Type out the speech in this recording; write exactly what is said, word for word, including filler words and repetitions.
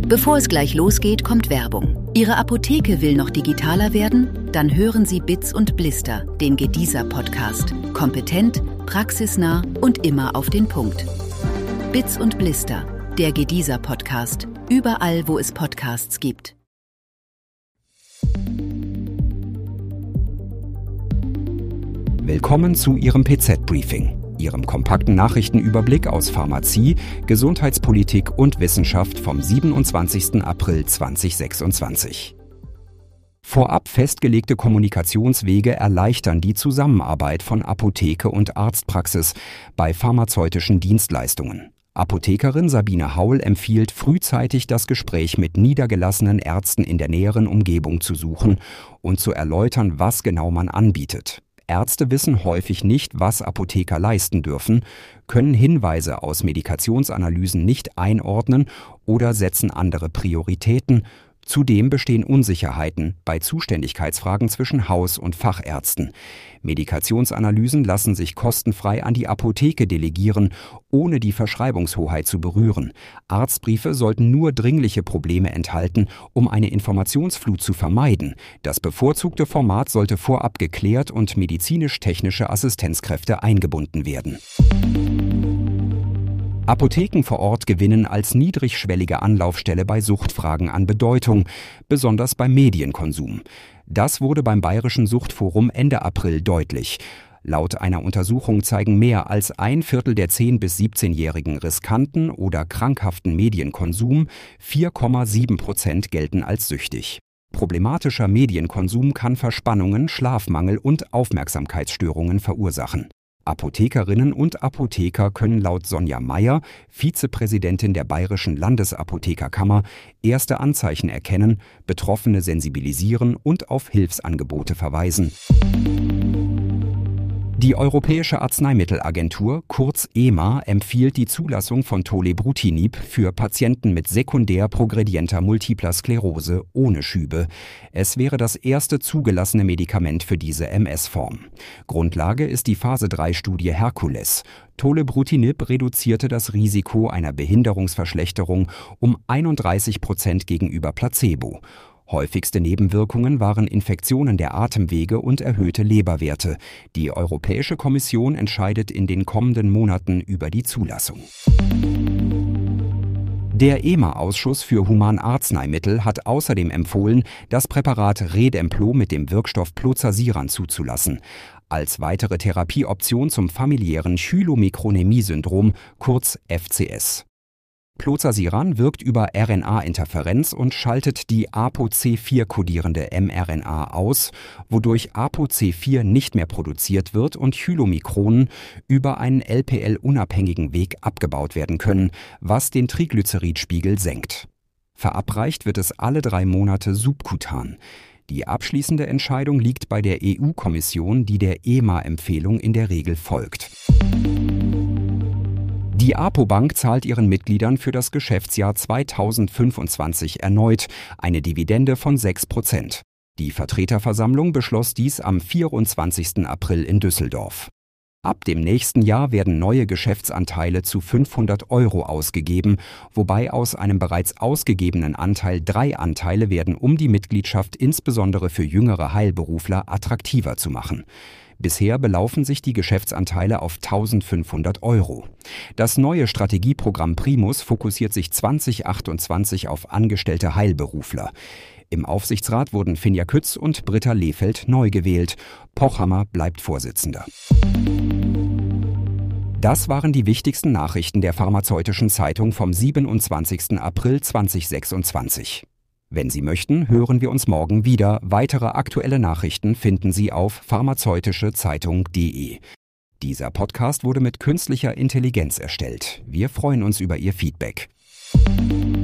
Bevor es gleich losgeht, kommt Werbung. Ihre Apotheke will noch digitaler werden? Dann hören Sie Bits und Blister, den Gediesa-Podcast. Kompetent, praxisnah und immer auf den Punkt. Bits und Blister, der Gediesa-Podcast. Überall, wo es Podcasts gibt. Willkommen zu Ihrem P Z-Briefing, Ihrem kompakten Nachrichtenüberblick aus Pharmazie, Gesundheitspolitik und Wissenschaft vom siebenundzwanzigsten April zweitausendsechsundzwanzig. Vorab festgelegte Kommunikationswege erleichtern die Zusammenarbeit von Apotheke und Arztpraxis bei pharmazeutischen Dienstleistungen. Apothekerin Sabine Haul empfiehlt, frühzeitig das Gespräch mit niedergelassenen Ärzten in der näheren Umgebung zu suchen und zu erläutern, was genau man anbietet. Ärzte wissen häufig nicht, was Apotheker leisten dürfen, können Hinweise aus Medikationsanalysen nicht einordnen oder setzen andere Prioritäten. Zudem bestehen Unsicherheiten bei Zuständigkeitsfragen zwischen Haus- und Fachärzten. Medikationsanalysen lassen sich kostenfrei an die Apotheke delegieren, ohne die Verschreibungshoheit zu berühren. Arztbriefe sollten nur dringliche Probleme enthalten, um eine Informationsflut zu vermeiden. Das bevorzugte Format sollte vorab geklärt und medizinisch-technische Assistenzkräfte eingebunden werden. Apotheken vor Ort gewinnen als niedrigschwellige Anlaufstelle bei Suchtfragen an Bedeutung, besonders beim Medienkonsum. Das wurde beim Bayerischen Suchtforum Ende April deutlich. Laut einer Untersuchung zeigen mehr als ein Viertel der zehn- bis siebzehnjährigen riskanten oder krankhaften Medienkonsum, vier Komma sieben Prozent gelten als süchtig. Problematischer Medienkonsum kann Verspannungen, Schlafmangel und Aufmerksamkeitsstörungen verursachen. Apothekerinnen und Apotheker können laut Sonja Meyer, Vizepräsidentin der Bayerischen Landesapothekerkammer, erste Anzeichen erkennen, Betroffene sensibilisieren und auf Hilfsangebote verweisen. Die Europäische Arzneimittelagentur, kurz E M A, empfiehlt die Zulassung von Tolebrutinib für Patienten mit sekundär progredienter Multipler Sklerose ohne Schübe. Es wäre das erste zugelassene Medikament für diese M S-Form. Grundlage ist die Phase drei Studie Herkules. Tolebrutinib reduzierte das Risiko einer Behinderungsverschlechterung um einunddreißig Prozent gegenüber Placebo. Häufigste Nebenwirkungen waren Infektionen der Atemwege und erhöhte Leberwerte. Die Europäische Kommission entscheidet in den kommenden Monaten über die Zulassung. Der E M A-Ausschuss für Humanarzneimittel hat außerdem empfohlen, das Präparat Redemplo mit dem Wirkstoff Plozasiran zuzulassen. Als weitere Therapieoption zum familiären Chylomikronemie-Syndrom, kurz F C S. Plozasiran wirkt über R N A-Interferenz und schaltet die A P O C vier kodierende mRNA aus, wodurch A P O C vier nicht mehr produziert wird und Chylomikronen über einen L P L-unabhängigen Weg abgebaut werden können, was den Triglyceridspiegel senkt. Verabreicht wird es alle drei Monate subkutan. Die abschließende Entscheidung liegt bei der E U-Kommission, die der E M A-Empfehlung in der Regel folgt. Die Apobank zahlt ihren Mitgliedern für das Geschäftsjahr zweitausendfünfundzwanzig erneut eine Dividende von sechs Prozent. Die Vertreterversammlung beschloss dies am vierundzwanzigsten April in Düsseldorf. Ab dem nächsten Jahr werden neue Geschäftsanteile zu fünfhundert Euro ausgegeben, wobei aus einem bereits ausgegebenen Anteil drei Anteile werden, um die Mitgliedschaft insbesondere für jüngere Heilberufler attraktiver zu machen. Bisher belaufen sich die Geschäftsanteile auf eintausendfünfhundert Euro. Das neue Strategieprogramm Primus fokussiert sich zwanzig achtundzwanzig auf angestellte Heilberufler. Im Aufsichtsrat wurden Finja Kütz und Britta Lehfeld neu gewählt. Pochhammer bleibt Vorsitzender. Das waren die wichtigsten Nachrichten der Pharmazeutischen Zeitung vom siebenundzwanzigsten April zweitausendsechsundzwanzig. Wenn Sie möchten, hören wir uns morgen wieder. Weitere aktuelle Nachrichten finden Sie auf pharmazeutische Zeitung punkt de. Dieser Podcast wurde mit künstlicher Intelligenz erstellt. Wir freuen uns über Ihr Feedback.